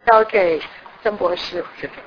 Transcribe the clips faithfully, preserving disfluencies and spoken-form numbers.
交给曾博士。 谢谢。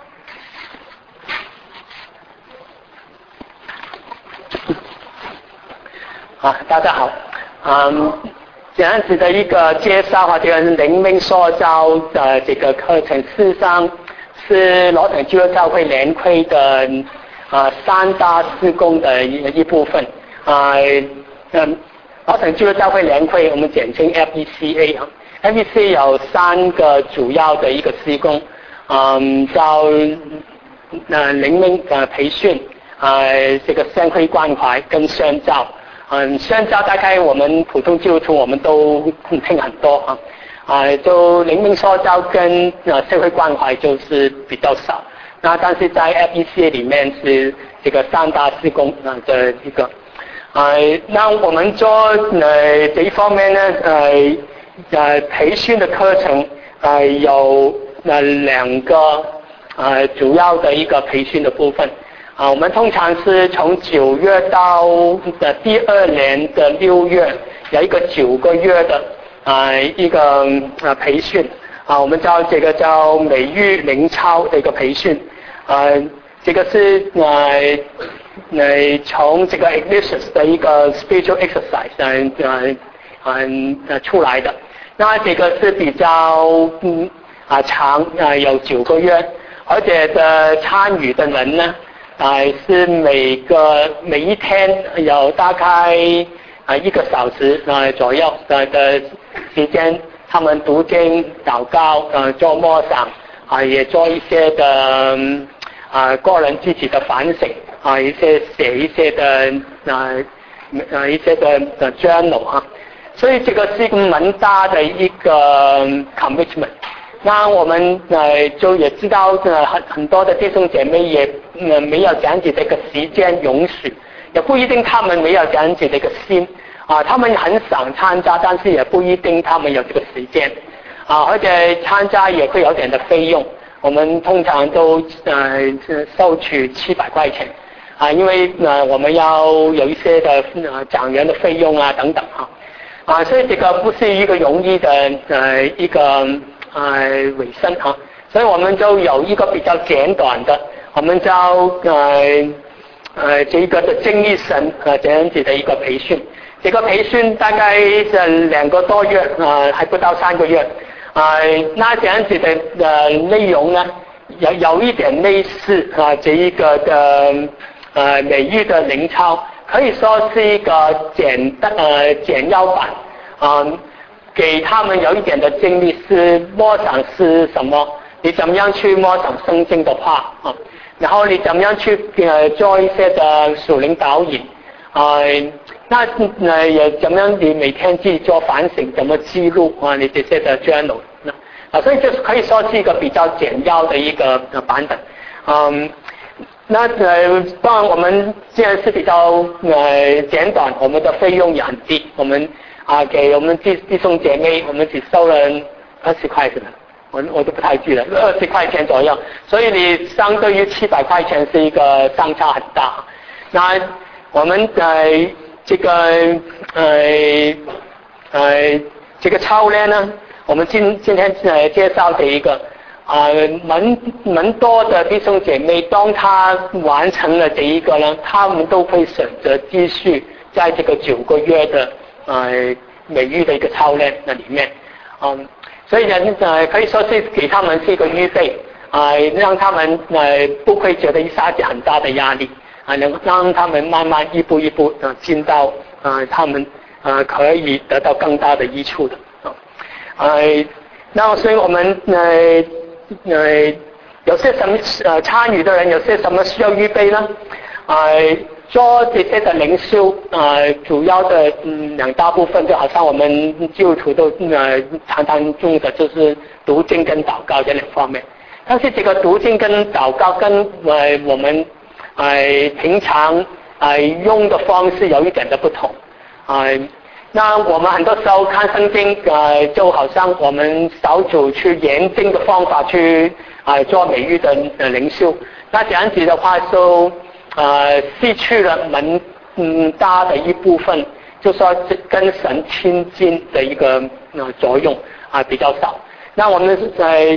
啊，大家好，嗯，这样子的一个介绍啊，这个灵命塑造的这个课程，事实上是罗腾基督教会联会的啊三大事工的一一部分啊，嗯，罗腾基督教会联会我们简称 F E C A 啊 ，F E C A 有三个主要的一个事工，嗯，叫呃灵命呃培训，呃这个社会关怀跟宣教。嗯，宣教大概我们普通基督徒我们都听很多啊，啊，就灵命塑造跟呃社会关怀就是比较少。那但是在 F E C A 里面是这个三大事工啊的一个，啊，那我们做呃这一方面呢，呃呃培训的课程呃有呃两个呃主要的一个培训的部分。啊，我们通常是从九月到的第二年的六月，有一个九个月的啊、呃、一个啊培训啊，我们叫这个叫美育灵操的一个培训啊，这个是呃呃从这个 Ignatius 的一个 spiritual exercise 呃呃嗯呃出来的，那这个是比较嗯啊长啊有九个月，而且的参与的人呢。啊、呃，是每个每一天有大概啊、呃、一个小时啊、呃、左右的的时间，他们读经、祷告、呃做默想啊、呃，也做一些的啊、呃、个人自己的反省啊、呃，一些写一些的啊呃一些的的 journal 啊，所以这个是一个蛮大的一个 commitment。那我们呃就也知道呃很很多的弟兄姐妹也呃没有这样子的一个时间允许，也不一定他们没有这样子的一个心啊，他们很想参加，但是也不一定他们有这个时间啊，而且参加也会有点的费用，我们通常都呃收取七百块钱啊，因为呃我们要有一些的呃讲员的费用啊等等啊啊，所以这个不是一个容易的呃一个。呃，尾声啊，所以我们就有一个比较简短的，我们叫呃呃这个的精力神呃这样子的一个培训。这个培训大概是两个多月啊、呃，还不到三个月啊、呃。那这样子的呃内容呢，有有一点类似啊、呃、这一个的呃美育的灵操，可以说是一个简单呃简要版啊。呃给他们有一点的经历是默想是什么，你怎么样去默想圣经的话啊，然后你怎么样去呃做一些的属灵导引啊、呃，那呃也怎么样你每天自己做反省，怎么记录啊你这些的 journal 啊，所以这可以说是一个比较简要的一个版本，嗯，那呃当然我们既然是比较呃简短，我们的费用也很低，我们。啊，给我们弟弟兄姐妹，我们只收了二十块钱，我我都不太记得，二十块钱左右。所以你相对于七百块钱是一个相差很大。那我们呃这个呃呃这个操练呢，我们今今天呃介绍的一个啊、呃、蛮蛮多的弟兄姐妹，当他完成了这一个呢，他们都会选择继续在这个九个月的。呃，美育的一个操练那里面，嗯，所以呢，呃，可以说是给他们是一个预备，啊、呃，让他们呃不会觉得一下子很大的压力，啊、呃，能让他们慢慢一步一步呃进到呃他们呃可以得到更大的益处的，啊、呃，那所以我们呃呃有些什么呃参与的人有些什么需要预备呢？呃。做这些的灵修，呃，主要的嗯两大部分，就好像我们基督徒都呃常常用的就是读经跟祷告这两方面。但是这个读经跟祷告跟呃我们呃平常呃用的方式有一点的不同啊、呃。那我们很多时候看圣经，呃，就好像我们小组去研经的方法去啊、呃、做美育的呃灵修，那这样子的话就。呃，失去了蛮嗯大的一部分，就说跟神亲近的一个呃作用啊、呃、比较少。那我们呃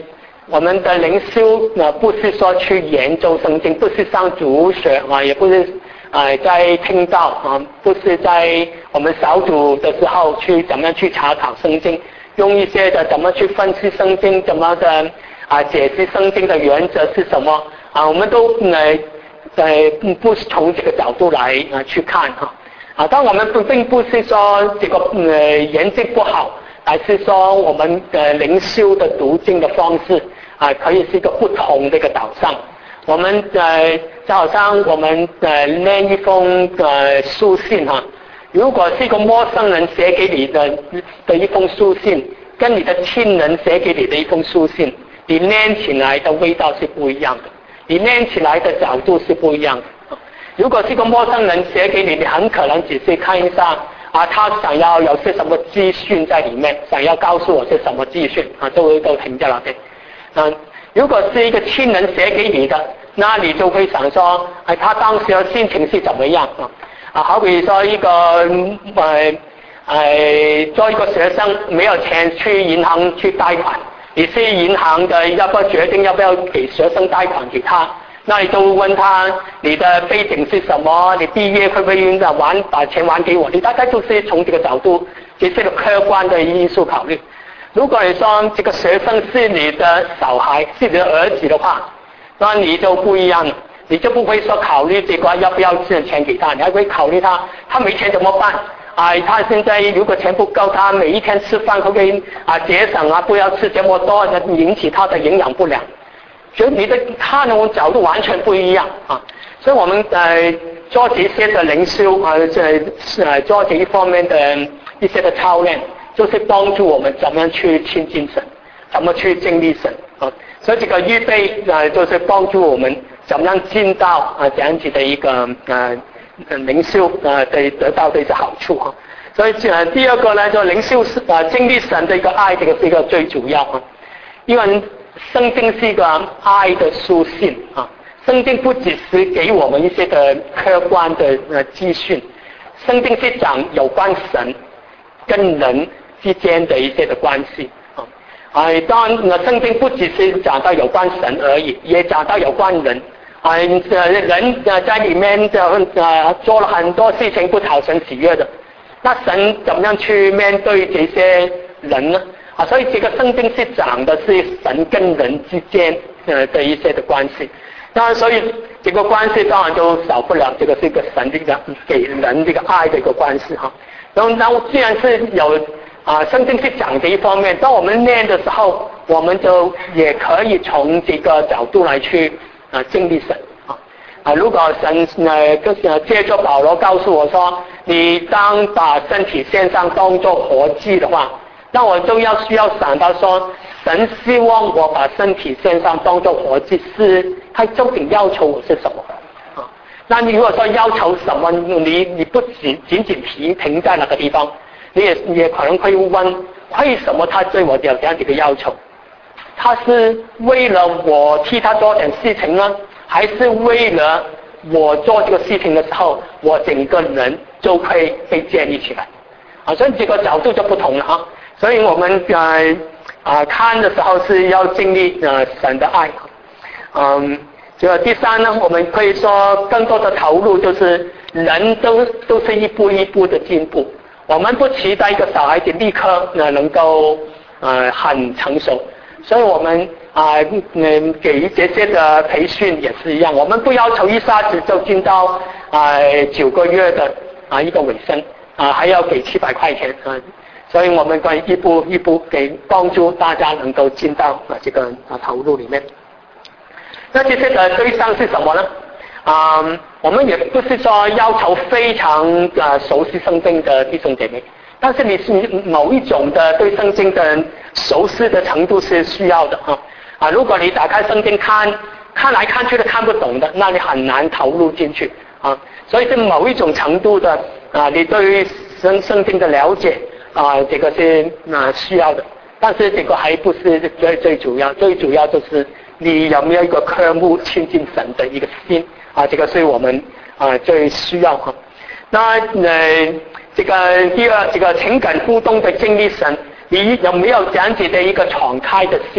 我们的灵修呢，不是说去研究圣经，不是上主学啊，也不是啊、呃、在听到啊，不是在我们小组的时候去怎么样去查考圣经，用一些的怎么去分析圣经，怎么的啊解析圣经的原则是什么啊，我们都呃呃不是从这个角度来啊去看哈啊，但我们不并不是说这个呃研究不好，而是说我们的灵修的读经的方式啊，可以是一个不同的一个导向。我们呃就好像我们呃念一封呃书信哈，如果是一个陌生人写给你的的一封书信，跟你的亲人写给你的一封书信，你念起来的味道是不一样的，你念起来的角度是不一样的。如果是一个陌生人写给你，你很可能只是看一下啊，他想要有些什么资讯在里面，想要告诉我些什么资讯啊，都都停在那边。嗯，如果是一个亲人写给你的，那你就会想说，哎，他当时的心情是怎么样啊？啊，好比说一个呃呃，做一个学生没有钱去银行去贷款，你是银行的要不要决定要不要给学生贷款给他？那你就问他你的背景是什么？你毕业会不会还把钱还给我？你大概就是从这个角度，这些个客观的因素考虑。如果你说这个学生是你的小孩，是你的儿子的话，那你就不一样了，你就不会说考虑这个要不要借钱给他，你还会考虑他他没钱怎么办？啊，他现在如果钱不够，他每一天吃饭会不会啊节省啊，不要吃这么多，引起他的营养不良。所以你的看的角度完全不一样啊，所以我们呃做这些的灵修啊，这呃做这一方面的一些的操练，就是帮助我们怎么样去亲近神，怎么去经历神啊。所以这个预备呃就是帮助我们怎么样进到啊这样子的一个呃灵修啊得得到的一些好处啊。所以呃第二个呢，就灵修是啊经历神的一个爱，这个是一个最主要啊，因为圣经是一个爱的书信啊，圣经不只是给我们一些的客观的呃资讯，圣经是讲有关神跟人之间的一些的关系啊。啊，当然圣经不只是讲到有关神而已，也讲到有关人啊，人呃在里面的呃做了很多事情不讨神喜悦的，那神怎么样去面对这些人呢？啊，所以这个圣经是讲的是神跟人之间呃的一些的关系，那所以这个关系当然就少不了这个是一个神这个给人这个爱的一个关系哈。然后那既然是有啊圣经是讲这一方面，当我们念的时候，我们就也可以从这个角度来去啊经历神啊啊，如果神呃就是借着保罗告诉我说，你当把身体献上当作活祭的话。那我就要需要想到说，神希望我把身体献上当作活祭，是他究竟要求我是什么啊？那你如果说要求什么，你你不仅仅仅停停在那个地方，你也你也可能会问，为什么他对我有这样的一个要求？他是为了我替他做点事情呢，还是为了我做这个事情的时候，我整个人就会被建立起来？啊，所以这个角度就不同了啊。所以我们呃啊看的时候是要经历呃神的爱，嗯，这个第三呢，我们可以说更多的投入，就是人都都是一步一步的进步，我们不期待一个小孩子立刻呃能够呃很成熟，所以我们啊嗯给这些的培训也是一样，我们不要求一下子就进到啊九个月的啊一个尾声啊，还要给七百块钱啊。所以我们会一步一步给帮助大家能够进到啊这个啊投入里面。那这些的对象是什么呢？啊、嗯，我们也不是说要求非常呃熟悉圣经的弟兄姐妹，但是你是某一种的对圣经的熟悉的程度是需要的啊啊！如果你打开圣经看，看来看去都看不懂的，那你很难投入进去啊。所以是某一种程度的啊，你对于圣圣经的了解。啊，这个是啊需要的，但是这个还不是最最主要，最主要就是你有没有一个科目亲近神的一个心啊，这个是我们啊最需要哈。那呃这个第二，这个情感互动的经历神，你有没有这样子的一个敞开的心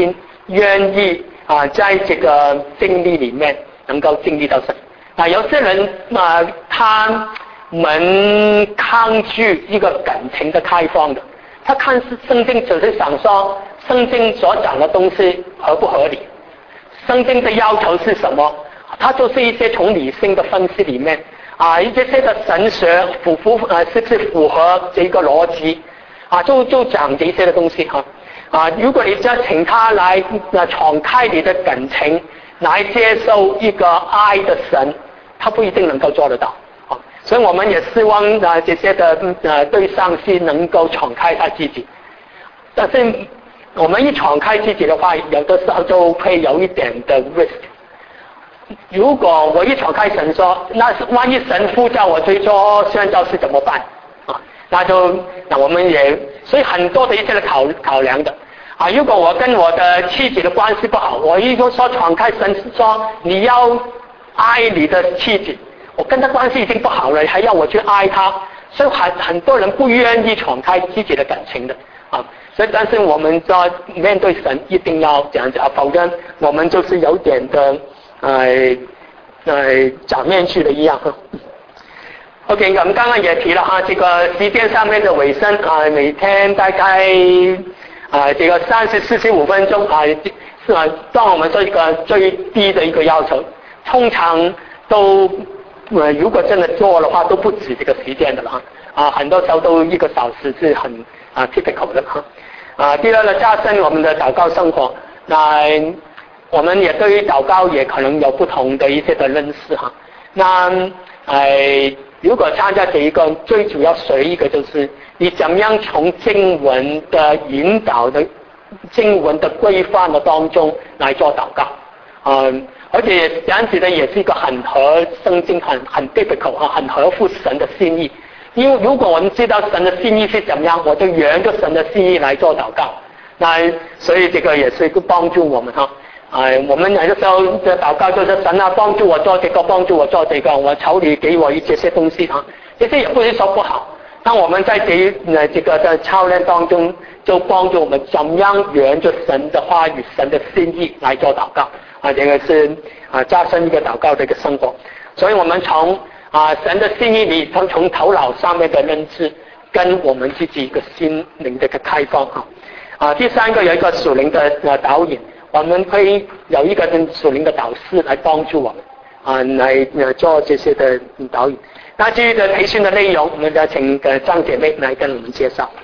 愿意啊，在这个经历里面能够经历到神。啊，有些人啊，他们抗拒一个感情的开放的，他看圣经只是想说圣经所讲的东西合不合理，圣经的要求是什么，他就是一些从理性的分析里面啊，一些些的神学符符呃是不是符合这个逻辑啊，就就讲这些的东西哈啊，如果你再请他来呃敞开你的感情来接受一个爱的神，他不一定能够做得到啊，所以我们也希望啊这些的呃对象是能够敞开他自己，但是我们一敞开自己的话，有的时候就会有一点的 risk。如果我一敞开神说，那万一神呼叫我去做宣教士怎么办啊？那就那我们也所以很多的一些的考考量的啊。如果我跟我的妻子的关系不好，我一说敞开神说你要爱你的妻子，我跟他关系已经不好了，还要我去爱他，所以很很多人不愿意敞开自己的感情的啊。所以但是我们在面对神一定要这样子啊，否则我们就是有点的呃呃假面具的一样。OK， 我们刚刚也提了哈，这个时间上面的尾声啊，每天大概啊这个三十四十五分钟啊，是啊，当我们做一个最低的一个要求，通常都呃如果真的做的话都不止这个时间的了啊，很多时候都一个小时是很啊 typical 的哈。啊，第二呢，加深我们的祷告生活。那我们也对于祷告也可能有不同的一些的认识哈。那呃，如果参加这一个最主要学一个就是你怎样从经文的引导的经文的规范的当中来做祷告，嗯，而且这样子呢也是一个很合圣经很很 biblical 啊，很合乎神的心意。因为如果我们知道神的心意是怎么样，我就沿着神的心意来做祷告。那所以这个也是一个帮助我们哈。啊、呃，我们有的时候的祷告就是神啊，帮助我做这个，帮助我做这个，我求你给我一这些东西哈。这些也不是说不好，那我们在这呃这个的操练当中，就帮助我们怎样沿着神的话语、神的心意来做祷告啊，这个是啊加深一个祷告的一个生活。所以我们从啊，神的心意里，从从头脑上面的认知，跟我们自己一个心灵的一个开放哈。啊，第三个有一个属灵的呃导引，我们会有一个属灵的导师来帮助我们啊，来呃做这些的导引。那至于的培训的内容，我们就请呃张姐妹来跟我们介绍。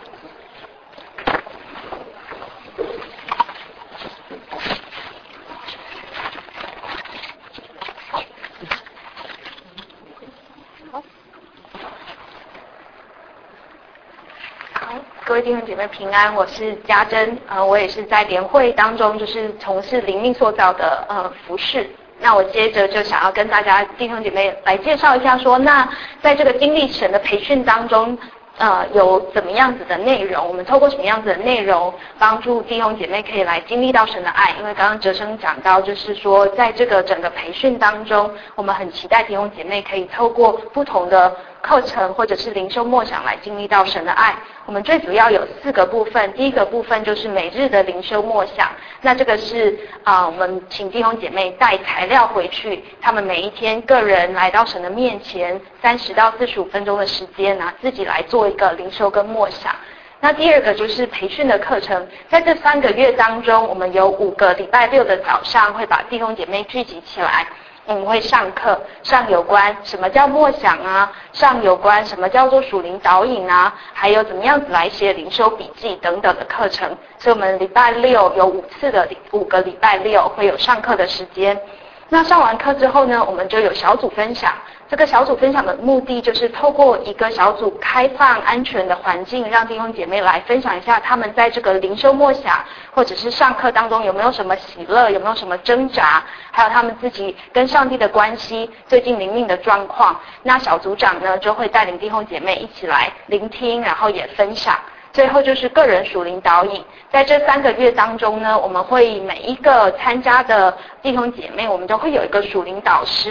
各位弟兄姐妹平安，我是嘉珍，呃，我也是在联会当中就是从事灵命塑造的呃服事。那我接着就想要跟大家弟兄姐妹来介绍一下说，那在这个经历神的培训当中，呃，有怎么样子的内容？我们透过什么样子的内容，帮助弟兄姐妹可以来经历到神的爱？因为刚刚哲生讲到，就是说，在这个整个培训当中，我们很期待弟兄姐妹可以透过不同的课程或者是灵修默想来经历到神的爱。我们最主要有四个部分，第一个部分就是每日的灵修默想，那这个是啊、呃，我们请弟兄姐妹带材料回去，他们每一天个人来到神的面前，三十到四十五分钟的时间啊，自己来做一个灵修跟默想。那第二个就是培训的课程，在这三个月当中，我们有五个礼拜六的早上会把弟兄姐妹聚集起来。我们会上课，上有关什么叫默想啊，上有关什么叫做属灵导引啊，还有怎么样子来写灵修笔记等等的课程。所以我们礼拜六有五次的五个礼拜六会有上课的时间。那上完课之后呢，我们就有小组分享。这个小组分享的目的就是透过一个小组开放安全的环境，让弟兄姐妹来分享一下他们在这个灵修默想或者是上课当中有没有什么喜乐，有没有什么挣扎，还有他们自己跟上帝的关系，最近灵命的状况。那小组长呢就会带领弟兄姐妹一起来聆听，然后也分享。最后就是个人属灵导引，在这三个月当中呢，我们会每一个参加的弟兄姐妹，我们都会有一个属灵导师。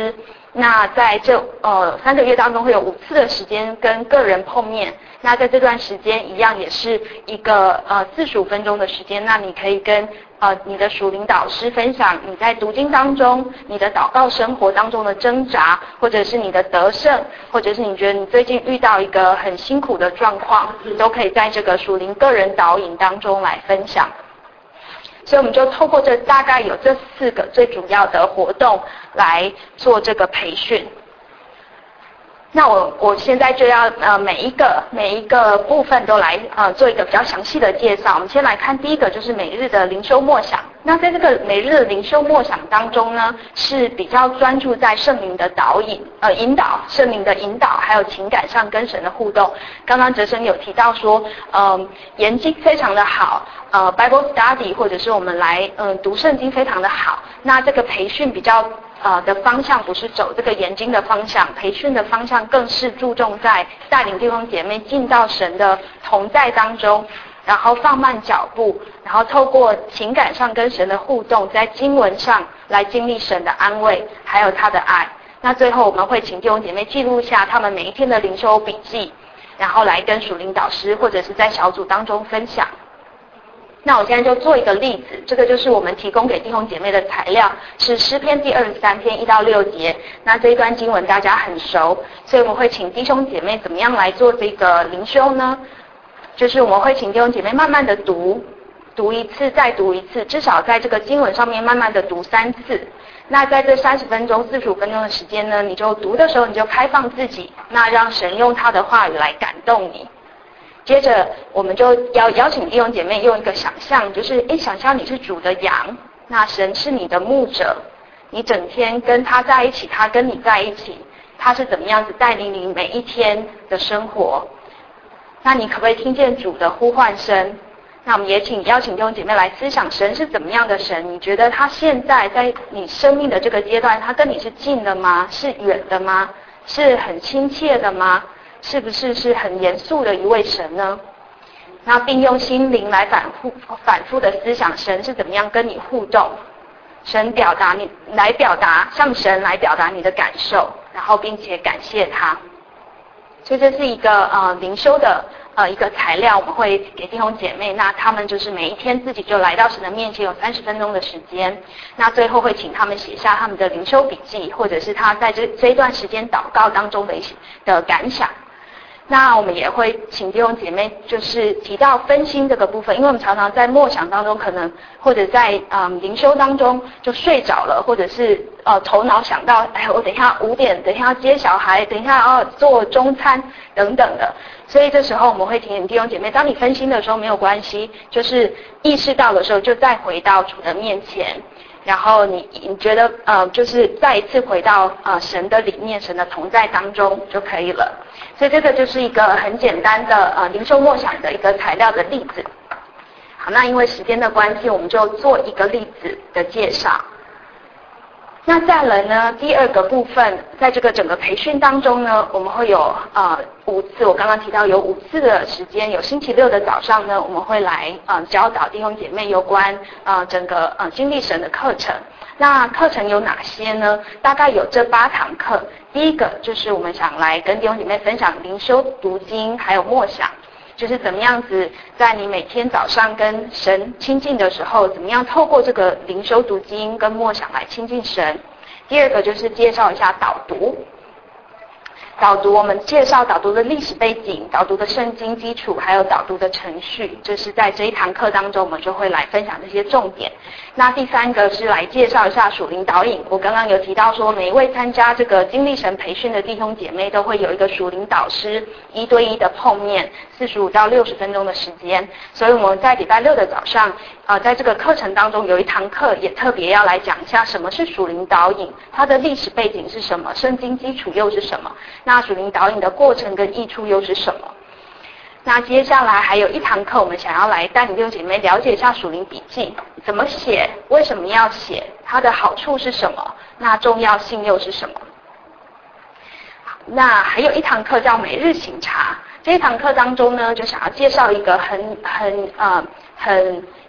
那在这呃三个月当中会有五次的时间跟个人碰面。那在这段时间一样也是一个呃四十五分钟的时间，那你可以跟呃你的属灵导师分享你在读经当中、你的祷告生活当中的挣扎，或者是你的得胜，或者是你觉得你最近遇到一个很辛苦的状况，都可以在这个属灵个人导引当中来分享。所以我们就透过这大概有这四个最主要的活动来做这个培训。那我我现在就要呃每一个每一个部分都来呃做一个比较详细的介绍。我们先来看第一个，就是每日的灵修默想。那在这个每日的灵修默想当中呢，是比较专注在圣灵的导引呃引导，圣灵的引导，还有情感上跟神的互动。刚刚哲生有提到说，嗯、呃，研经非常的好，呃 ，Bible Study 或者是我们来嗯、呃、读圣经非常的好。那这个培训比较。呃的方向不是走这个研经的方向，培训的方向更是注重在带领弟兄姐妹进到神的同在当中，然后放慢脚步，然后透过情感上跟神的互动，在经文上来经历神的安慰，还有他的爱。那最后我们会请弟兄姐妹记录下他们每一天的灵修笔记，然后来跟属灵导师或者是在小组当中分享。那我现在就做一个例子，这个就是我们提供给弟兄姐妹的材料，是诗篇第二十三篇一到六节。那这一段经文大家很熟，所以我们会请弟兄姐妹怎么样来做这个灵修呢？就是我们会请弟兄姐妹慢慢的读，读一次再读一次，至少在这个经文上面慢慢的读三次。那在这三十分钟、四十五分钟的时间呢，你就读的时候你就开放自己，那让神用他的话语来感动你。接着我们就要邀请弟兄姐妹用一个想象，就是诶，想象你是主的羊，那神是你的牧者，你整天跟他在一起，他跟你在一起，他是怎么样子带领你每一天的生活。那你可不可以听见主的呼唤声？那我们也请邀请弟兄姐妹来思想神是怎么样的神，你觉得他现在在你生命的这个阶段，他跟你是近的吗？是远的吗？是很亲切的吗？是不是是很严肃的一位神呢？那并用心灵来反复反复的思想神是怎么样跟你互动，神表达你来表达向神来表达你的感受，然后并且感谢他。所以这是一个呃灵修的呃一个材料，我们会给弟兄姐妹，那他们就是每一天自己就来到神的面前，有三十分钟的时间。那最后会请他们写下他们的灵修笔记，或者是他在这这一段时间祷告当中的一些的感想。那我们也会请弟兄姐妹就是提到分心这个部分，因为我们常常在默想当中可能或者在嗯灵修当中就睡着了，或者是呃头脑想到哎我等一下五点等一下要接小孩，等一下要做中餐等等的，所以这时候我们会提醒弟兄姐妹，当你分心的时候没有关系，就是意识到的时候就再回到主的面前，然后你你觉得呃就是再一次回到呃神的里面，神的同在当中就可以了。所以这个就是一个很简单的呃灵修默想的一个材料的例子。好，那因为时间的关系，我们就做一个例子的介绍。那再来呢，第二个部分，在这个整个培训当中呢，我们会有呃五次，我刚刚提到有五次的时间，有星期六的早上呢，我们会来呃教导弟兄姐妹有关呃整个呃经历神的课程。那课程有哪些呢？大概有这八堂课。第一个就是我们想来跟弟兄姐妹分享灵修读经，还有默想，就是怎么样子在你每天早上跟神亲近的时候，怎么样透过这个灵修读经跟默想来亲近神。第二个就是介绍一下导读。导读我们介绍导读的历史背景、导读的圣经基础，还有导读的程序，这是在这一堂课当中我们就会来分享这些重点。那第三个是来介绍一下属灵导引，我刚刚有提到说每一位参加这个经历神培训的弟兄姐妹都会有一个属灵导师一对一的碰面，四十五到六十分钟的时间，所以我们在礼拜六的早上呃，在这个课程当中有一堂课也特别要来讲一下什么是属灵导引，它的历史背景是什么，圣经基础又是什么，那属灵导引的过程跟益处又是什么。那接下来还有一堂课，我们想要来带领弟兄姐妹了解一下属灵笔记怎么写，为什么要写，它的好处是什么，那重要性又是什么。那还有一堂课叫每日省察，这一堂课当中呢，就想要介绍一个很很呃很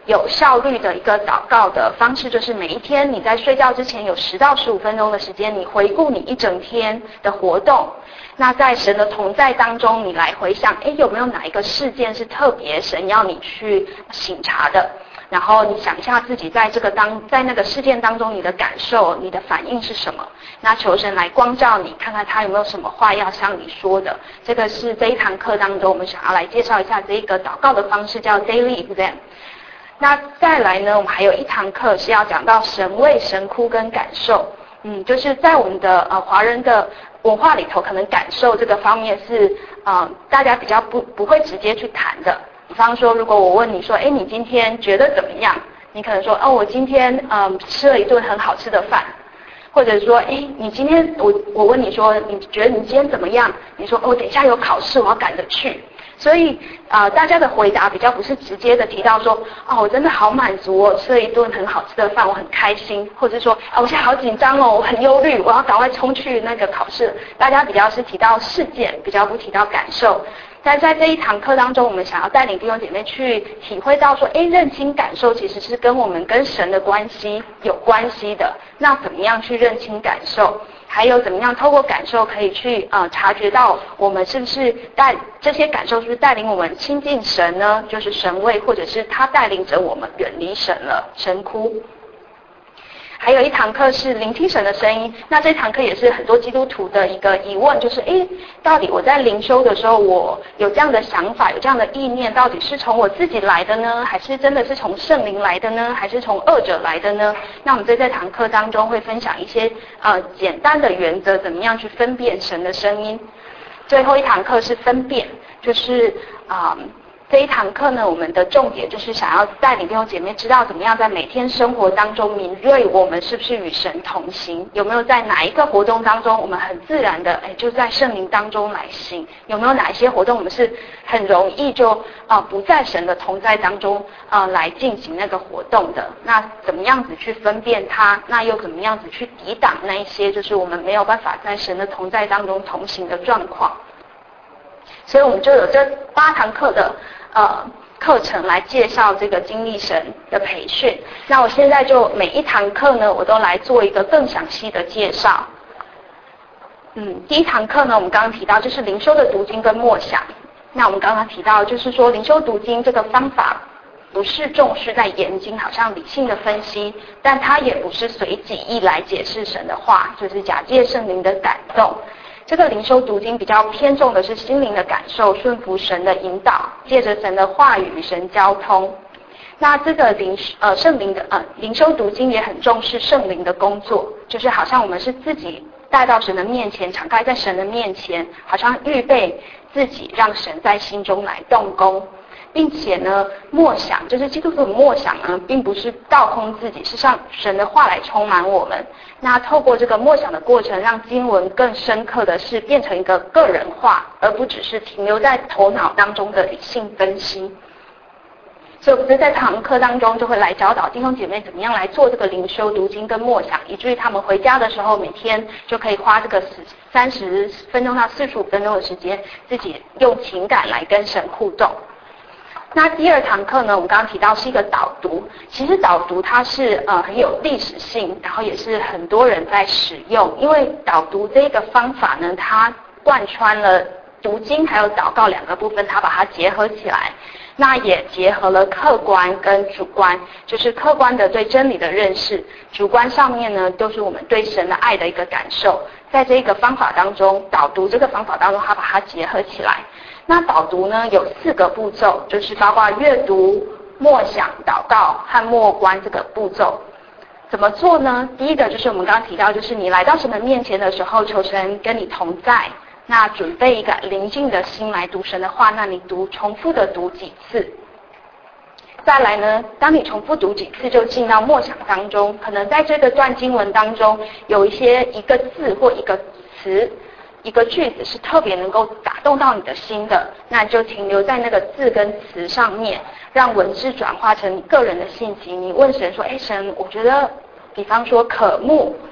有效率的一个祷告的方式，就是每一天你在睡觉之前有十到十五分钟的时间，你回顾你一整天的活动。那在神的同在当中，你来回想，诶，有没有哪一个事件是特别神要你去省察的？然后你想一下自己在这个当在那个事件当中，你的感受、你的反应是什么？那求神来光照你，看看他有没有什么话要向你说的。这个是这一堂课当中我们想要来介绍一下这一个祷告的方式，叫 Daily Exam。那再来呢，我们还有一堂课是要讲到神位、神枯跟感受。嗯，就是在我们的呃华人的文化里头，可能感受这个方面是呃大家比较不不会直接去谈的。比方说，如果我问你说，哎，你今天觉得怎么样？你可能说，哦，我今天嗯、呃、吃了一顿很好吃的饭。或者说，哎，你今天我我问你说，你觉得你今天怎么样？你说，哦，等一下有考试，我要赶着去。所以，呃，大家的回答比较不是直接的提到说，哦，我真的好满足，我吃了一顿很好吃的饭，我很开心，或者说，啊，我现在好紧张哦，我很忧虑，我要赶快冲去那个考试。大家比较是提到事件，比较不提到感受。但在这一堂课当中，我们想要带领弟兄姐妹去体会到说，哎，认清感受其实是跟我们跟神的关系有关系的。那怎么样去认清感受？还有怎么样透过感受可以去呃察觉到我们是不是带这些感受是不是带领我们亲近神呢？就是神位，或者是他带领着我们远离神了，神枯。还有一堂课是聆听神的声音，那这堂课也是很多基督徒的一个疑问，就是诶，到底我在灵修的时候，我有这样的想法，有这样的意念，到底是从我自己来的呢，还是真的是从圣灵来的呢，还是从恶者来的呢？那我们在这堂课当中会分享一些呃简单的原则，怎么样去分辨神的声音。最后一堂课是分辨，就是啊。呃这一堂课呢，我们的重点就是想要带领弟兄姐妹知道怎么样在每天生活当中敏锐我们是不是与神同行，有没有在哪一个活动当中我们很自然的哎就在圣灵当中来行，有没有哪一些活动我们是很容易就啊、呃、不在神的同在当中啊、呃、来进行那个活动的，那怎么样子去分辨它，那又怎么样子去抵挡那一些就是我们没有办法在神的同在当中同行的状况。所以我们就有这八堂课的呃课程来介绍这个经历神的培训。那我现在就每一堂课呢，我都来做一个更详细的介绍。嗯，第一堂课呢，我们刚刚提到就是灵修的读经跟默想。那我们刚刚提到就是说灵修读经这个方法不是重视在研经，好像理性的分析，但它也不是随己意来解释神的话，就是假借圣灵的感动。这个灵修读经比较偏重的是心灵的感受，顺服神的引导，借着神的话语与神交通。那这个灵呃圣灵的呃灵修读经也很重视圣灵的工作，就是好像我们是自己带到神的面前，敞开在神的面前，好像预备自己让神在心中来动工。并且呢，默想就是基督徒的默想呢，并不是倒空自己，是让神的话来充满我们。那透过这个默想的过程，让经文更深刻的是变成一个个人化，而不只是停留在头脑当中的理性分析。所以我们在这堂课当中就会来教导弟兄姐妹怎么样来做这个灵修读经跟默想，以至于他们回家的时候每天就可以花这个三十分钟到四十五分钟的时间，自己用情感来跟神互动。那第二堂课呢，我们刚刚提到是一个导读。其实导读它是呃很有历史性，然后也是很多人在使用。因为导读这个方法呢，它贯穿了读经还有祷告两个部分，它把它结合起来。那也结合了客观跟主观，就是客观的对真理的认识，主观上面呢都是我们对神的爱的一个感受。在这个方法当中，导读这个方法当中，它把它结合起来。那导读呢有四个步骤，就是包括阅读、默想、祷告和默观这个步骤。怎么做呢？第一个就是我们刚刚提到，就是你来到神的面前的时候，求神跟你同在，那准备一个宁静的心来读神的话，那你读重复的读几次。再来呢，当你重复读几次，就进到默想当中，可能在这个段经文当中有一些一个字或一个词一个句子是特别能够打动到你的心的，那就停留在那个字跟词上面，让文字转化成你个人的信息。你问神说，哎，神，我觉得比方说渴慕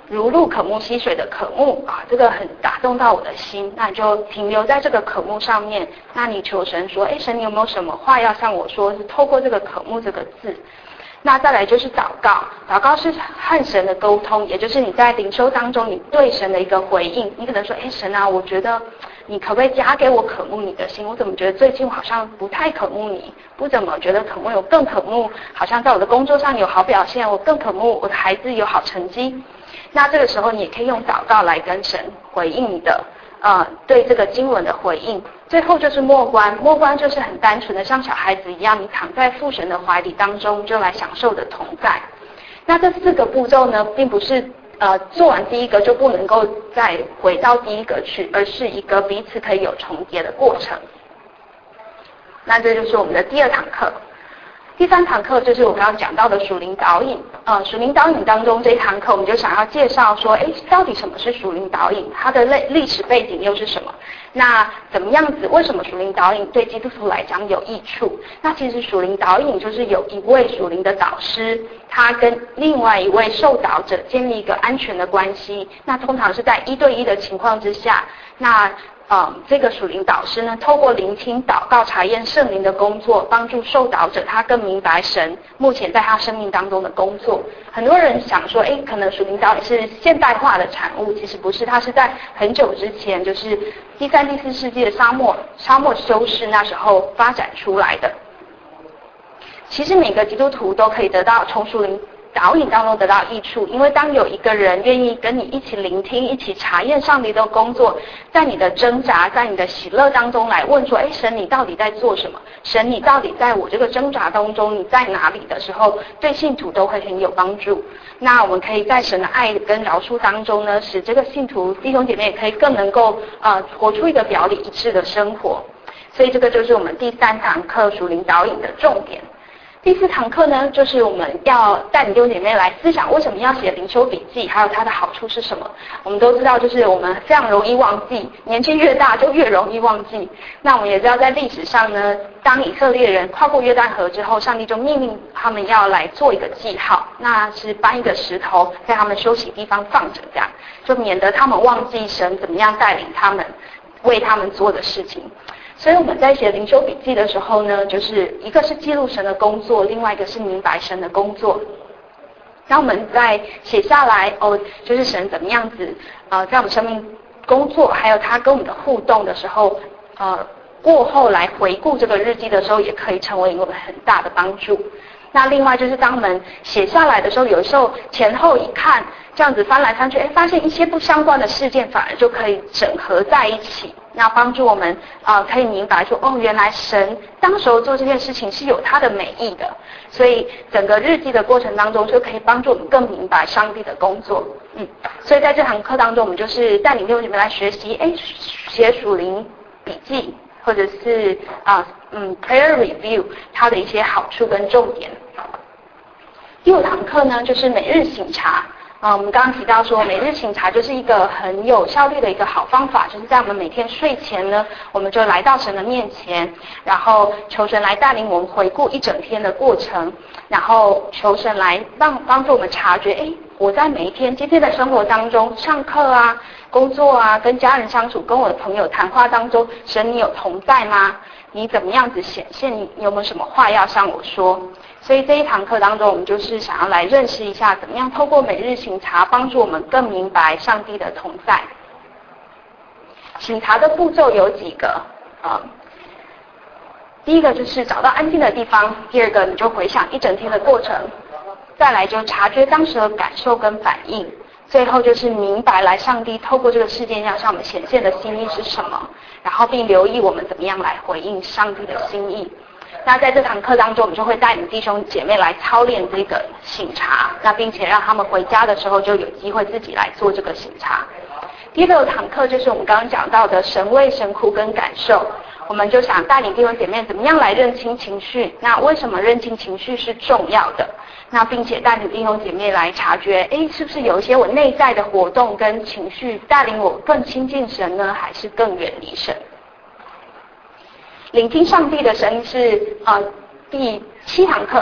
如入渴慕溪水的渴慕啊，这个很打动到我的心，那你就停留在这个渴慕上面。那你求神说，哎，神你有没有什么话要向我说？是透过这个渴慕这个字。那再来就是祷告，祷告是和神的沟通，也就是你在灵修当中你对神的一个回应。你可能说，哎，神啊，我觉得你可不可以加给我渴慕你的心？我怎么觉得最近好像不太渴慕你，不怎么觉得渴慕，有更渴慕，好像在我的工作上有好表现，我更渴慕我的孩子有好成绩。那这个时候你也可以用祷告来跟神回应你的呃对这个经文的回应。最后就是默观，默观就是很单纯的像小孩子一样，你躺在父神的怀里当中就来享受的同在。那这四个步骤呢，并不是呃做完第一个就不能够再回到第一个去，而是一个彼此可以有重叠的过程。那这就是我们的第二堂课。第三堂课就是我们要讲到的属灵导引。呃，属灵导引当中这一堂课，我们就想要介绍说，哎，到底什么是属灵导引？它的历历史背景又是什么？那怎么样子？为什么属灵导引对基督徒来讲有益处？那其实属灵导引就是有一位属灵的导师，他跟另外一位受导者建立一个安全的关系。那通常是在一对一的情况之下，那嗯，这个属灵导师呢，透过聆听、祷告、查验圣灵的工作，帮助受导者他更明白神目前在他生命当中的工作。很多人想说，哎，可能属灵导引是现代化的产物，其实不是，它是在很久之前，就是第三、第四世纪的沙漠沙漠修士那时候发展出来的。其实每个基督徒都可以得到从属灵导引当中得到益处，因为当有一个人愿意跟你一起聆听，一起查验上帝的工作，在你的挣扎，在你的喜乐当中来问说，哎，神你到底在做什么？神你到底在我这个挣扎当中你在哪里的时候，对信徒都会很有帮助。那我们可以在神的爱跟饶恕当中呢，使这个信徒弟兄姐妹也可以更能够呃活出一个表里一致的生活。所以这个就是我们第三堂课属灵导引的重点。第四堂课呢，就是我们要带领弟兄姐妹来思想为什么要写灵修笔记，还有它的好处是什么。我们都知道，就是我们非常容易忘记，年纪越大就越容易忘记。那我们也知道，在历史上呢，当以色列人跨过约旦河之后，上帝就命令他们要来做一个记号，那是搬一个石头在他们休息地方放着，这样就免得他们忘记神怎么样带领他们，为他们做的事情。所以我们在写灵修笔记的时候呢，就是一个是记录神的工作，另外一个是明白神的工作。当我们在写下来哦，就是神怎么样子呃，在我们生命工作，还有他跟我们的互动的时候，呃，过后来回顾这个日记的时候，也可以成为我们很大的帮助。那另外就是当我们写下来的时候，有时候前后一看，这样子翻来翻去，哎，发现一些不相关的事件反而就可以整合在一起，那帮助我们啊、呃、可以明白说，哦，原来神当时候做这件事情是有他的美意的，所以整个日记的过程当中就可以帮助我们更明白上帝的工作。嗯，所以在这堂课当中，我们就是带领弟兄姐妹来学习，哎，写属灵笔记，或者是啊嗯 prayer review 它的一些好处跟重点。第五堂课呢，就是每日省察。啊，我们刚刚提到说，每日省察就是一个很有效率的一个好方法，就是在我们每天睡前呢，我们就来到神的面前，然后求神来带领我们回顾一整天的过程，然后求神来帮帮助我们察觉，哎，我在每一天今天的生活当中，上课啊、工作啊、跟家人相处、跟我的朋友谈话当中，神你有同在吗？你怎么样子显现？你有没有什么话要向我说？所以这一堂课当中，我们就是想要来认识一下，怎么样透过每日省察，帮助我们更明白上帝的同在。省察的步骤有几个啊、嗯？第一个就是找到安静的地方，第二个你就回想一整天的过程，再来就察觉当时的感受跟反应，最后就是明白来上帝透过这个事件要向我们显现的心意是什么，然后并留意我们怎么样来回应上帝的心意。那在这堂课当中，我们就会带领弟兄姐妹来操练这个省察，那并且让他们回家的时候就有机会自己来做这个省察。第六堂课就是我们刚刚讲到的神味、神哭跟感受，我们就想带领弟兄姐妹怎么样来认清情绪，那为什么认清情绪是重要的，那并且带领弟兄姐妹来察觉，诶，是不是有一些我内在的活动跟情绪带领我更亲近神呢，还是更远离神。聆听上帝的声音是呃第七堂课，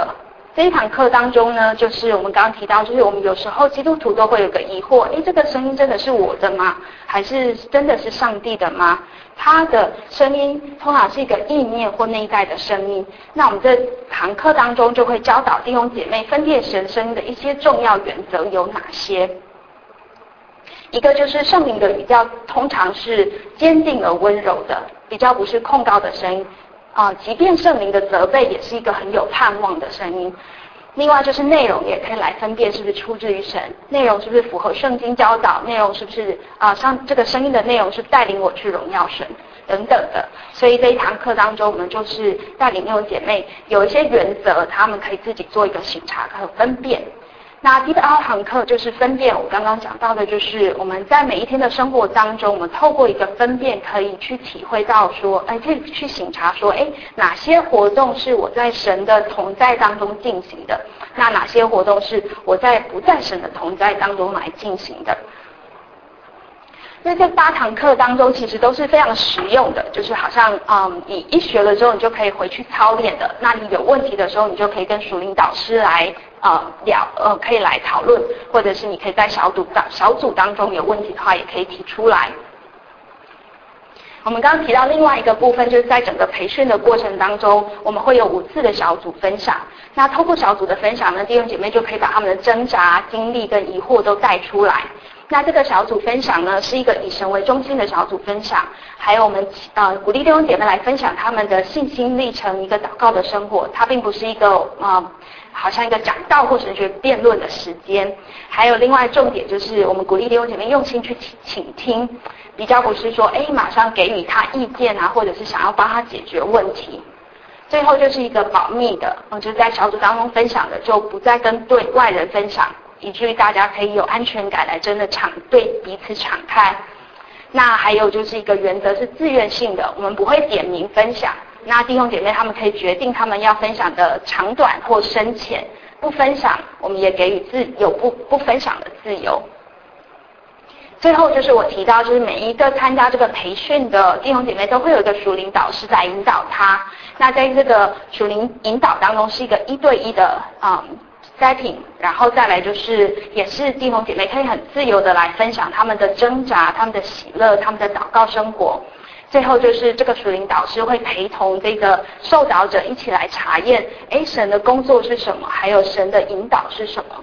这一堂课当中呢，就是我们刚刚提到，就是我们有时候基督徒都会有个疑惑，诶，这个声音真的是我的吗？还是真的是上帝的吗？他的声音通常是一个意念或内在的声音。那我们这堂课当中就会教导弟兄姐妹分辨神声音的一些重要原则有哪些。一个就是圣灵的语调通常是坚定而温柔的，比较不是控告的声音啊、呃，即便圣灵的责备也是一个很有盼望的声音。另外就是内容也可以来分辨是不是出自于神，内容是不是符合圣经教导，内容是不是啊，像、呃、这个声音的内容是带领我去荣耀神等等的。所以这一堂课当中，我们就是带领弟兄姐妹有一些原则，他们可以自己做一个省察和分辨。那第二堂课就是分辨，我刚刚讲到的就是我们在每一天的生活当中，我们透过一个分辨可以去体会到说，哎，可以去省察说，哎，哪些活动是我在神的同在当中进行的，那哪些活动是我在不在神的同在当中来进行的。那这八堂课当中其实都是非常实用的，就是好像嗯，你一学了之后你就可以回去操练的。那你有问题的时候，你就可以跟属灵导师来呃聊，呃可以来讨论，或者是你可以在小组当小组当中有问题的话，也可以提出来。我们刚刚提到另外一个部分，就是在整个培训的过程当中，我们会有五次的小组分享。那透过小组的分享呢，弟兄姐妹就可以把他们的挣扎、经历跟疑惑都带出来。那这个小组分享呢，是一个以神为中心的小组分享，还有我们呃鼓励弟兄姐妹来分享他们的信心历程，一个祷告的生活。它并不是一个呃好像一个讲道或神学辩论的时间。还有另外重点就是我们鼓励弟兄姐妹用心去倾听，比较不是说哎马上给予他意见啊，或者是想要帮他解决问题。最后就是一个保密的，嗯，就是在小组当中分享的，就不再跟对外人分享，以至于大家可以有安全感来真的敞对彼此敞开。那还有就是一个原则是自愿性的，我们不会点名分享，那弟兄姐妹他们可以决定他们要分享的长短或深浅，不分享我们也给予自有不不分享的自由。最后就是我提到，就是每一个参加这个培训的弟兄姐妹都会有一个属灵导师来引导他。那在这个属灵引导当中是一个一对一的嗯栽培，然后再来就是也是弟兄姐妹可以很自由的来分享他们的挣扎、他们的喜乐、他们的祷告生活。最后就是这个属灵导师会陪同这个受导者一起来查验，哎，神的工作是什么，还有神的引导是什么。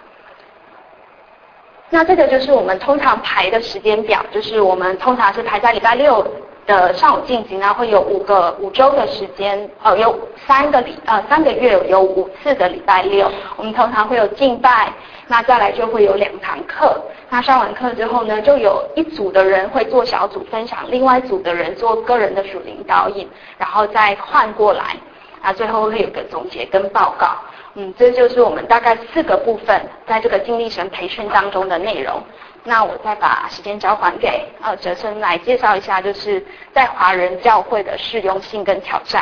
那这个就是我们通常排的时间表，就是我们通常是排在礼拜六的上午进行，然后会有五个五周的时间，呃，有三个礼呃三个月有五次的礼拜六，我们通常会有敬拜，那再来就会有两堂课。那上完课之后呢，就有一组的人会做小组分享，另外一组的人做个人的属灵导引，然后再换过来，啊，最后会有个总结跟报告。嗯，这就是我们大概四个部分在这个经历神培训当中的内容。那我再把时间交还给呃哲生来介绍一下，就是在华人教会的适用性跟挑战。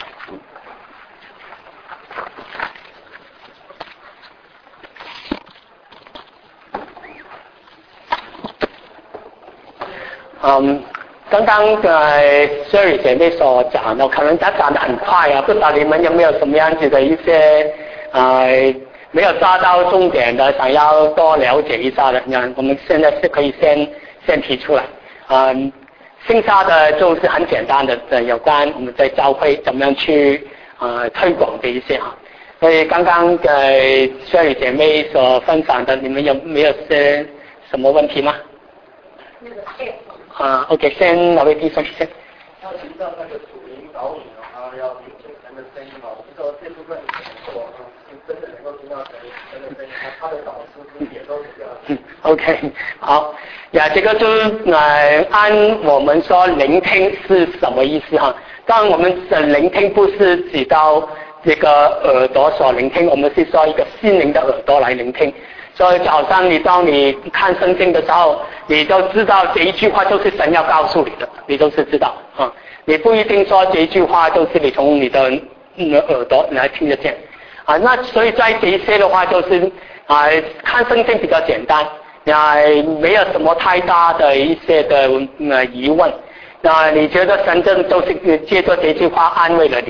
嗯，刚刚呃 Sherry 姐妹所讲的，可能她讲得很快啊，不知道你们有没有什么样子的一些呃没有抓到重点的，想要多了解一下的，那我们现在是可以先先提出来。嗯，剩下的就是很简单的，呃，有关我们在教会怎么样去呃推广的一些啊。所以刚刚呃 Sherry 姐妹所分享的，你们有没有些什么问题吗？ 那个对。 啊 ，OK， 先哪位弟兄先？ 要提到那个属灵导引啊，要聆听神的声音啊，我不知道这部分怎么做啊，是真的能够听到神神的声音，他的导师也都是这样。 嗯 ，OK， 好，呀，这个就是呃，按我们说聆听是什么意思哈？当然我们的聆听不是指到这个耳朵所聆听，我们是说一个心灵的耳朵来聆听。所以早上你当你看圣经的时候，你都知道这一句话就是神要告诉你的，你都是知道啊。你不一定说这一句话就是你从你的、嗯、耳朵来听得见啊。那所以在这一些的话，就是啊看圣经比较简单，啊没有什么太大的一些的、呃、疑问。那你觉得神正都是借着这句话安慰了你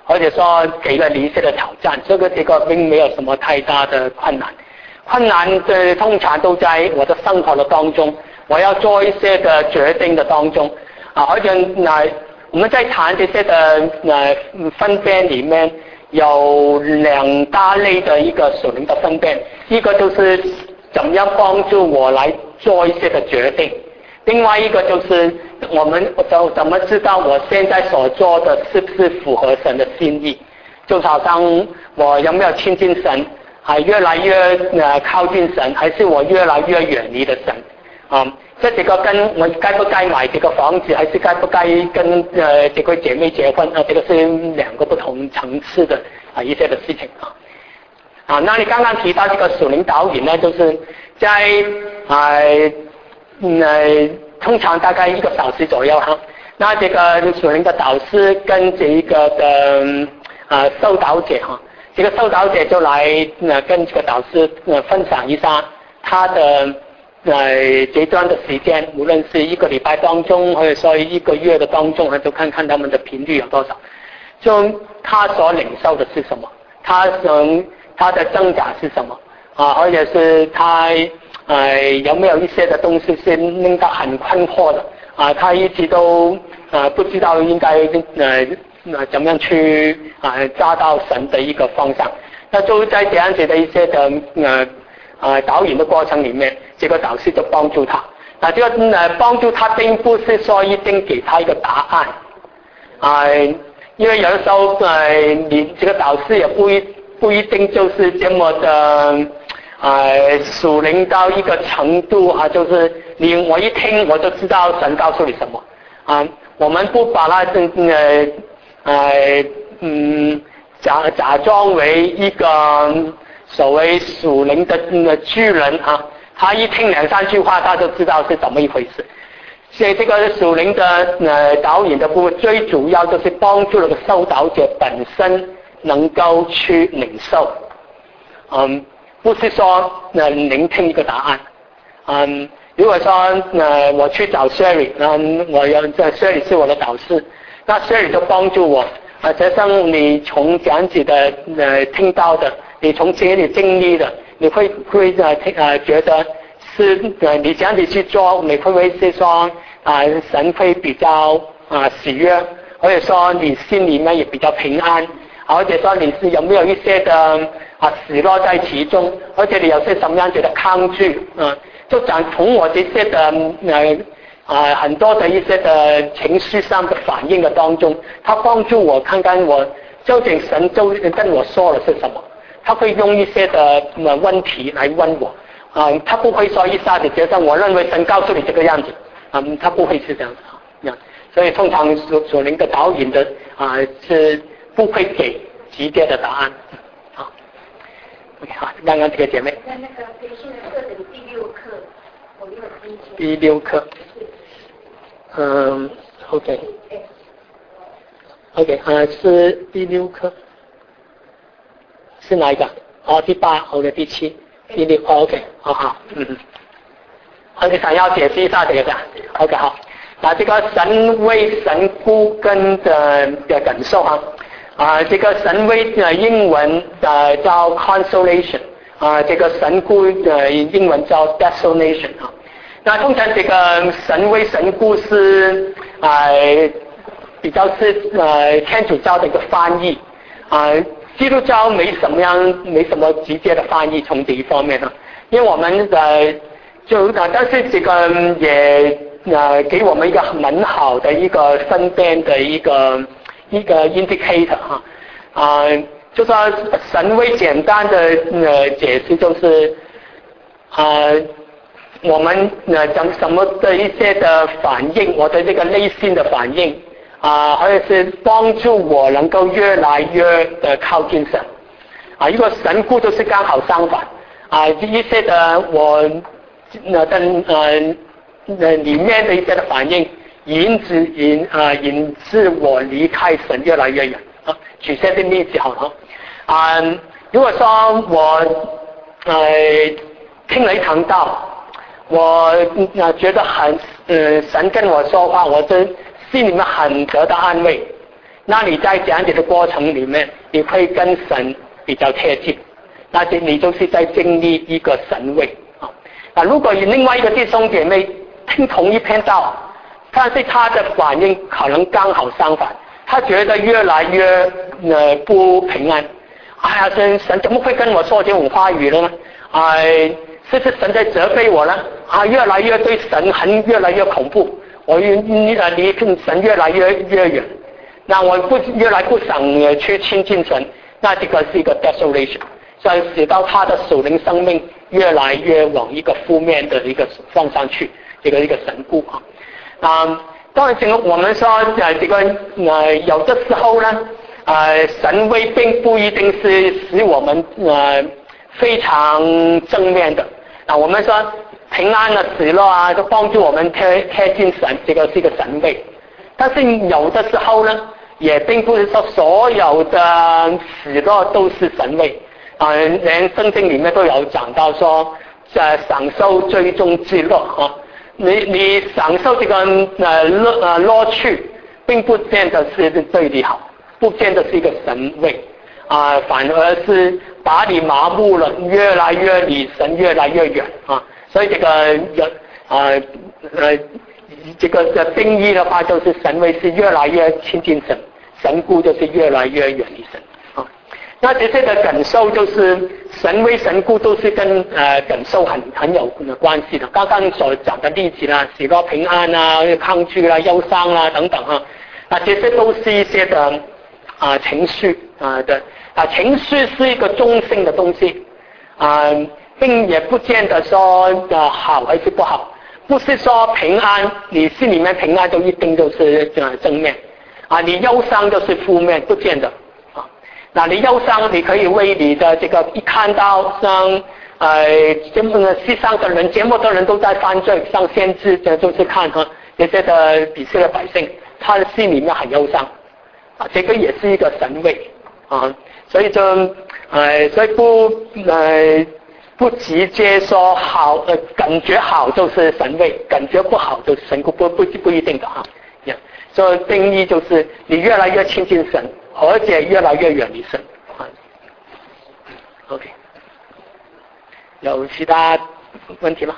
或者说给了你一些的挑战，这个这个并没有什么太大的困难。困难的通常都在我的生活的当中，我要做一些的决定的当中啊，而且那我们在谈这些的呃分辨里面有两大类的一个属灵的分辨，一个就是怎么样帮助我来做一些的决定，另外一个就是我们怎怎么知道我现在所做的是不是符合神的心意，就好像我有没有亲近神，还越来越呃靠近神，还是我越来越远离了神啊？这几个跟我该不该买这个房子，还是该不该跟呃这个姐妹结婚啊？这个是两个不同层次的啊一些的事情啊。啊，那你刚刚提到这个属灵导引呢，就是在啊呃通常大概一个小时左右哈。那这个属灵的导师跟这一个的啊受导者哈。这个受导者就来呃跟这个导师呃分享一下他的呃这段的时间，无论是一个礼拜当中，或者说一个月的当中，就看看他们的频率有多少，就他所领受的是什么，他想他的挣扎是什么啊，或者是他呃有没有一些的东西是令他很困惑的啊，他一直都呃不知道应该呃那怎么样去啊抓到神的一个方向？那就在这样子的一些的呃呃导引的过程里面，这个导师就帮助他。那这个呃帮助他并不是说一定给他一个答案啊、呃，因为有的时候呃你这个导师也不一不一定就是这么的呃属灵到一个程度啊，就是你我一听我就知道神告诉你什么啊、呃，我们不把它呃。呃嗯，假假装为一个所谓属灵的呃巨人啊，他一听两三句话，他就知道是怎么一回事。所以这个属灵的呃导引的部分，最主要就是帮助那个受导者本身能够去领受，嗯，不是说呃聆听一个答案，嗯，如果说呃我去找 Sherry， 嗯，我有这 Sherry 是我的导师。那所以就帮助我啊，加上你从这样子的呃听到的，你从这里经历的，你会会呃听呃觉得是呃你这样子去做，你会不会是说啊神会比较啊喜悦，或者说你心里面也比较平安，或者说你是有没有一些的啊喜乐在其中，而且你有些什么样子的抗拒啊，就讲从我这些的呃。啊，很多的一些的情绪上的反应的当中，他帮助我看看我究竟神就跟我说了是什么。他会用一些的呃问题来问我，啊，他不会说一下子觉得我认为神告诉你这个样子，啊，他不会是这样子啊，这样。所以通常所所灵的导引的啊是不会给直接的答案。好 ，OK 好，刚刚这个姐妹。 在那个培训的课程第六课，我没有听清。 第六课。嗯 ，OK，OK，、okay. okay, 啊，是第六课，是哪一个？哦，第八，或者第七，第六、哦、，OK， 好好，嗯，好，你想要解释一下这个的 ，OK， 好，那这个神威神孤根的的感受啊，啊，这个神威的英文呃叫 consolation， 啊，这个神孤的英文叫 desolation 啊。那通常这个神威神故事啊、呃，比较是呃天主教的一个翻译啊、呃，基督教没什么样没什么直接的翻译从这一方面呢，因为我们呃就呃但是这个也呃给我们一个很好的一个分辨的一个一个 indicator 哈啊、呃，就说神威简单的呃解释就是啊。呃我们呃讲什么的一些的反应，我的这个内心的反应啊，或者是帮助我能够越来越的靠近神啊。如果神故就是刚好相反啊，一些的我呃的呃呃里面的一些的反应，引致引啊引致我离开神越来越远啊。举些的例子好了啊，如果说我呃听了一堂道。我呃觉得很呃神跟我说话，我真心里面很得到安慰， 那你在这样子的过程里面，你会跟神比较贴近，那就你就是在经历一个神位啊。那如果有另外一个弟兄姐妹听同一篇道，但是他的反应可能刚好相反，他觉得越来越呃不平安。哎呀，神神怎么会跟我说这种话语呢？哎，是不是神在责备我呢？啊，越来越对神很越来越恐怖，我离呃离神越来越越远。那我不越来不想去亲近神，那这个是一个 desolation， 所以使到他的属灵生命越来越往一个负面的一个方向去，这个一个神顾啊。啊，当然这个我们说呃这个呃有的时候呢，呃神位并不一定是使我们呃非常正面的。啊，我们说平安的喜乐啊，就帮助我们贴贴近神，这个是一个神位。但是有的时候呢，也并不是说所有的喜乐都是神位啊，连圣经里面都有讲到说，呃，享受最终之乐啊。你你享受这个呃乐呃乐趣，并不见得是对你好，不见得是一个神位啊，反而是把你麻木了，越来越离神越来越远啊。所以这个呃呃。这个的定义的话，就是神位是越来越亲近神，神顾就是越来越远离神啊。那这些的感受就是神位神顾都是跟呃感受很很有关系的。刚刚所讲的例子啦，喜乐平安啊、抗拒啦、忧伤啦等等啊，那这些都是一些的啊、呃、情绪啊的啊情绪是一个中性的东西啊，并也不见得说呃好还是不好。不是说平安，你心里面平安就一定就是呃正面啊，你忧伤就是负面，不见得啊。那你忧伤，你可以为你的这个一看到像呃世上的人、节目的人都在犯罪，像先知这就是看哈这些的以色列百姓，他的心里面很忧伤啊，这个也是一个神位啊，所以就呃所以不呃。不直接说好，呃，感觉好就是神位，感觉不好就是神顾，不不不一定的啊。所以定义就是你越来越亲近神，而且越来越远离神啊。OK， 有其他问题吗？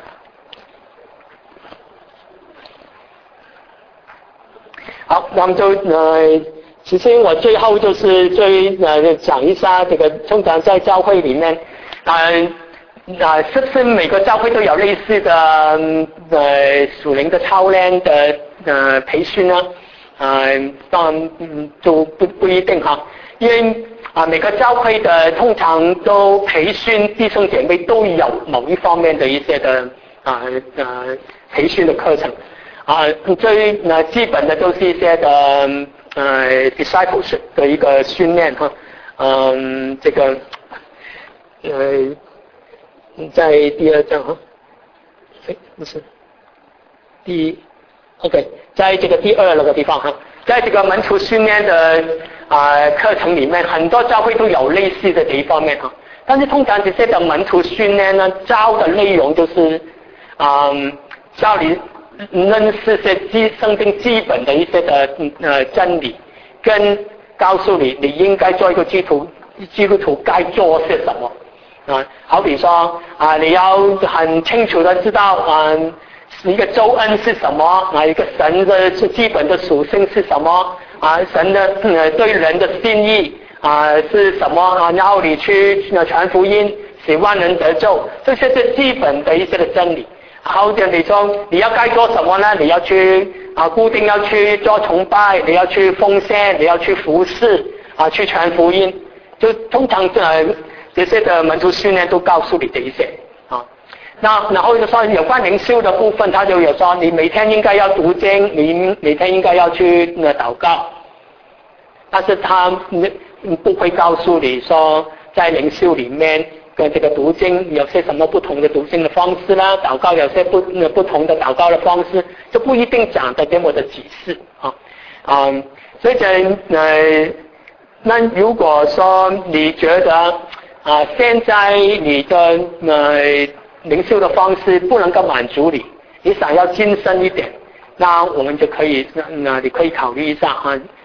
好，那么就呃，其实我最后就是最呃讲一下这个，通常在教会里面，呃。啊，是不是每个教会都有类似的呃属灵的操练的呃培训呢？啊、呃，当然嗯就不不一定哈，因为啊每个教会的通常都培训弟兄姐妹都有某一方面的一些的啊呃培训的课程啊，最呃基本的都是一些的呃 discipleship 的一个训练哈，嗯、呃、这个呃。在第二章哈，哎，不是，第一 ，OK， 在这个第二那个地方哈，在这个门徒训练的啊、呃、课程里面，很多教会都有类似的这一方面哈。但是通常这些的门徒训练呢，教的内容就是啊、呃、教你认识些基圣经基本的一些的呃真理，跟告诉你你应该做一个基督徒，基督徒该做些什么。啊，好比说啊，你要很清楚的知道啊，一个周恩是什么啊，一个神的基本的属性是什么啊，神的呃对人的心意啊是什么啊，然后你去传福音，使万人得救，这些是基本的一些的真理。好像你说你要该做什么呢？你要去啊，固定要去做崇拜，你要去奉献，你要去服侍啊，去传福音，就通常呃。这些的门徒训练都告诉你这一些啊，那然后就说有关灵修的部分，他就有说你每天应该要读经，你每天应该要去呃祷告，但是他不会告诉你说在灵修里面跟这个读经有些什么不同的读经的方式啦，祷告有些不不同的祷告的方式，就不一定讲的这么的启示啊，嗯，所以讲呃，那如果说你觉得啊，现在你的呃灵修的方式不能够满足你，你想要精深一点，那我们就可以那你可以考虑一下啊，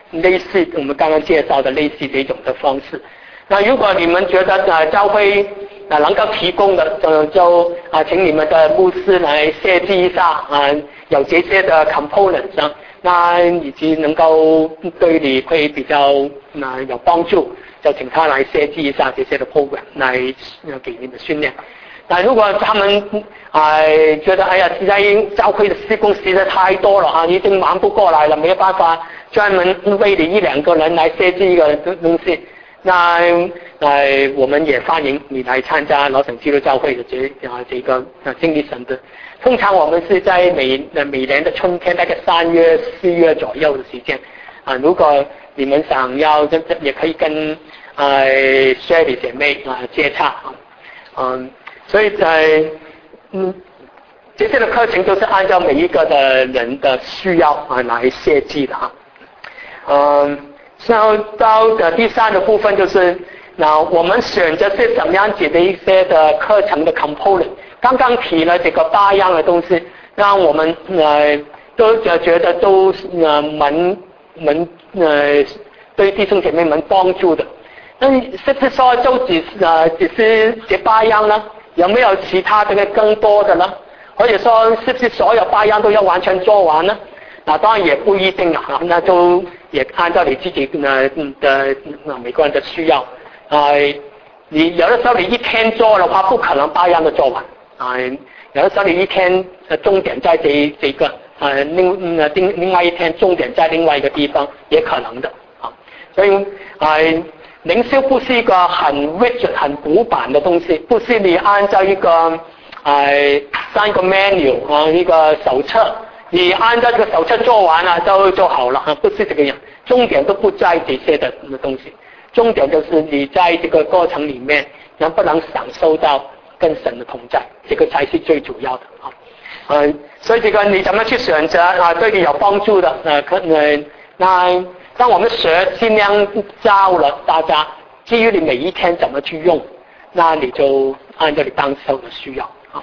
类似我们刚刚介绍的类似这种的方式。那如果你们觉得呃教会啊能够提供的，就就啊请你们的牧师来设计一下啊有这些的 components 啊，那以及能够对你会比较啊有帮助，就请他来设计一下这些的 program 来给你们训练。那如果他们啊、呃、觉得哎呀实在教会的事工实在太多了啊，已经忙不过来了，没有办法专门为你一两个人来设计一个东西，那呃我们也欢迎你来参加老省基督教会的这啊这个啊经历神的。通常我们是在每每年的春天，大概三月四月左右的时间啊，如果你们想要也可以跟呃 Sherry 姐妹啊接洽啊，嗯。所以在嗯这些的课程都是按照每一个的人的需要啊来设计的哈。嗯，到到的第三个部分就是，那我们选择是怎么样子的一些的课程的 component。刚刚提了这个八样的东西，让我们呃都觉得都呃蛮蛮呃对弟兄姐妹们帮助的。那是不是说就只呃只是这八样呢？有没有其他的更多的呢？或者说是不是所有八样都要完全做完呢？那当然也不一定啊，那就也按照你自己的的每个人的需要啊、呃。你有的时候你一天做的话，不可能八样都做完啊、呃。有的时候你一天的重点在这这个啊、呃，另另另外一天重点在另外一个地方，也可能的啊。所以啊。呃灵修不是一个很 rigid 很古板的东西，不是你按照一个呃三个 menu 啊一个手册，你按照这个手册做完了就就好了啊，不是这个样。重点都不在这些的东西，重点就是你在这个过程里面能不能享受到跟神的同在，这个才是最主要的啊。嗯、呃，所以这个你怎么去选择啊，对你有帮助的呃可呃那。当我们学尽量教了大家，至于你每一天怎么去用，那你就按照你当时的需要啊。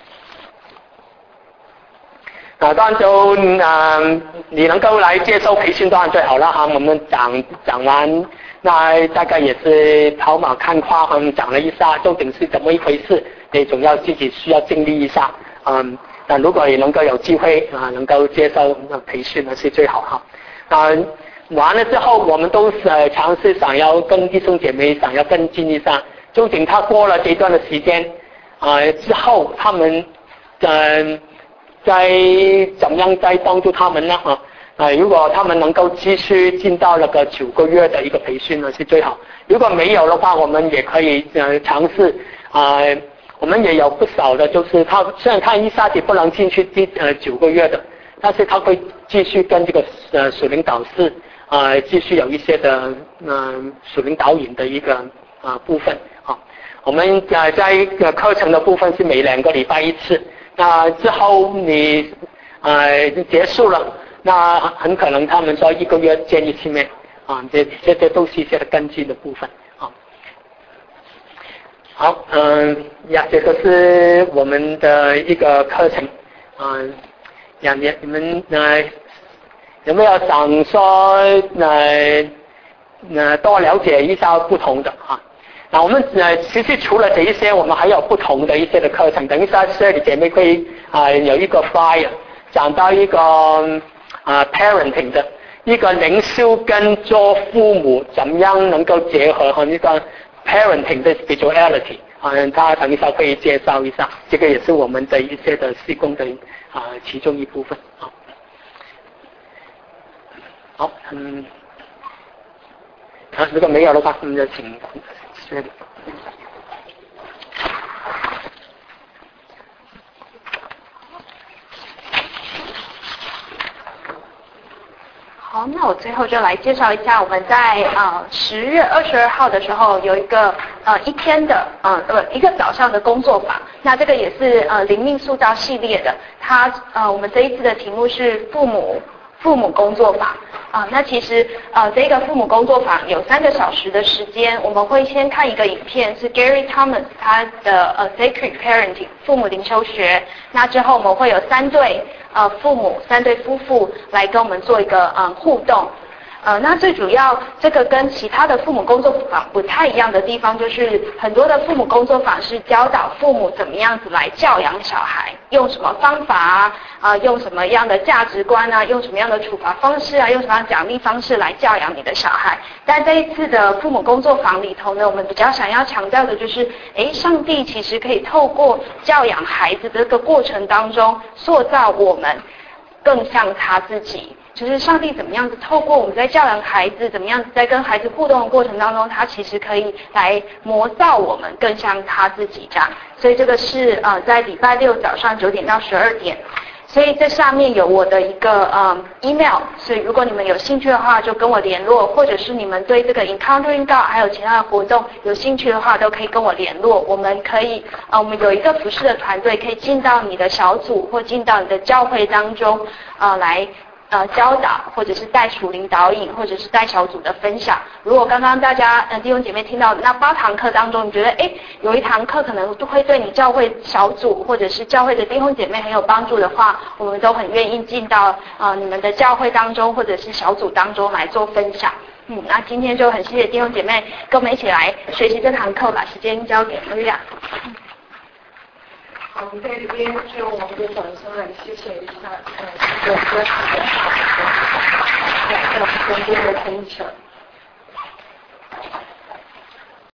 啊，当然就啊、呃，你能够来接受培训当然最好了哈。我们讲讲完，那大概也是跑马看花，嗯，讲了一下究竟是怎么一回事，你总要自己需要经历一下，嗯，那如果你能够有机会啊，能够接受培训那是最好哈。啊。完了之后，我们都是、呃、尝试想要跟弟兄姐妹想要跟进一下，究竟他过了这段的时间啊、呃、之后，他们嗯、呃、在怎么样再帮助他们呢？啊啊、呃，如果他们能够继续进到那个九个月的一个培训呢，是最好。如果没有的话，我们也可以呃尝试啊、呃，我们也有不少的，就是他虽然他一下子不能进去第呃九个月的，但是他会继续跟这个呃属灵导师。啊、呃，继续有一些的嗯属灵导引的一个啊、呃、部分啊，我们呃在一个课程的部分是每两个礼拜一次，那之后你呃结束了，那很可能他们说一个月见一次面啊，这这这都是一些的跟进的部分啊。好，嗯、呃、呀，这个是我们的一个课程啊，呀你你们呃。有没有想说呃呃多了解一下不同的啊？那我们呃其实除了这一些，我们还有不同的一些的课程。等一下这里姐妹可以啊、呃、有一个 flyer 讲到一个啊、呃、parenting 的一个灵修跟做父母怎么样能够结合和一个 parenting 的 spirituality 啊、呃，他等一下可以介绍一下，这个也是我们的一些的事工的啊、呃、其中一部分啊。好，嗯，啊，如果没有的话，我们就请薛礼。 好，那我最后就来介绍一下，我们在呃十月二十二号的时候有一个呃一天的呃呃一个早上的工作坊，那这个也是呃灵命塑造系列的，它呃我们这一次的题目是父母父母工作坊。啊、呃，那其实呃，这个父母工作坊有三个小时的时间，我们会先看一个影片，是 Gary Thomas 他的呃 Sacred Parenting 父母灵修学。那之后我们会有三对呃父母、三对夫妇来跟我们做一个嗯、呃、互动。 呃，那最主要这个跟其他的父母工作坊不太一样的地方，就是很多的父母工作坊是教导父母怎么样子来教养小孩，用什么方法啊，啊，用什么样的价值观啊，用什么样的处罚方式啊，用什么样的奖励方式来教养你的小孩。但这一次的父母工作坊里头呢，我们比较想要强调的就是，诶，上帝其实可以透过教养孩子的这个过程当中，塑造我们更像他自己。就是上帝怎么样子透过我们在教养孩子，怎么样子在跟孩子互动的过程当中，他其实可以来磨造我们更像他自己这样。所以这个是呃在礼拜六早上九点到十二点。所以这上面有我的一个呃 email， 所以如果你们有兴趣的话，就跟我联络，或者是你们对这个 Encountering God 还有其他的活动有兴趣的话，都可以跟我联络。我们可以呃，我们有一个服事的团队，可以进到你的小组或进到你的教会当中，呃，来。呃，教导或者是带属灵导引，或者是带小组的分享。如果刚刚大家呃弟兄姐妹听到那八堂课当中，你觉得哎有一堂课可能都会对你教会小组或者是教会的弟兄姐妹很有帮助的话，我们都很愿意进到呃你们的教会当中或者是小组当中来做分享。嗯，那今天就很谢谢弟兄姐妹跟我们一起来学习这堂课，把时间交给玛利亚。 我们在这边就用我们的掌声来谢谢一下呃这个歌曲的好的，来我们中间的分享。